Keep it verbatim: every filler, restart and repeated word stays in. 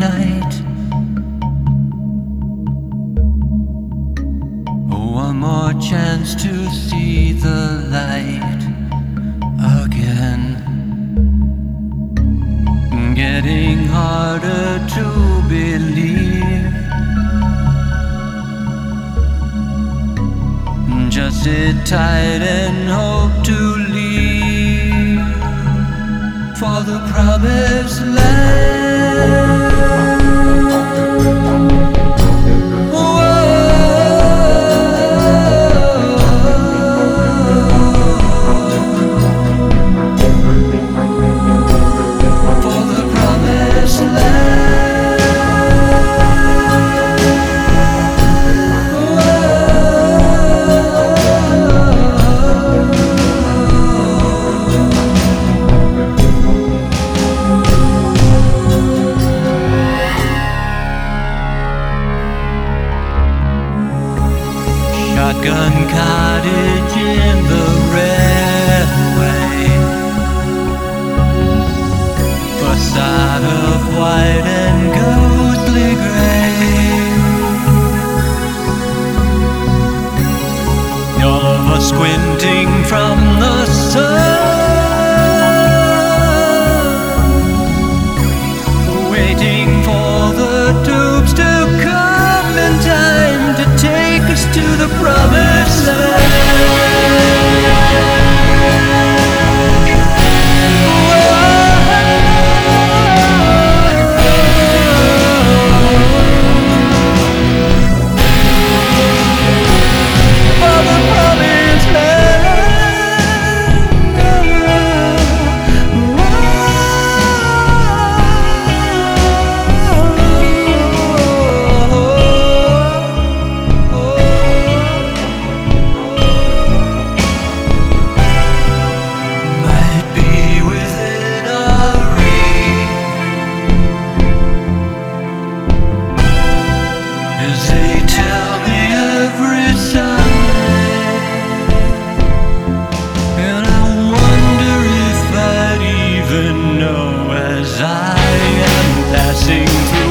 night. One more chance to see the light again. Getting harder to believe. Just sit tight and hope to leave for the promised land. Shotgun cottage in the railway, facade of white and ghostly gray. All of us squinting from the sun, waiting for the tubes to come in time to take us to the promised land. They tell me every Sunday, and I wonder if I'd even know as I am passing through.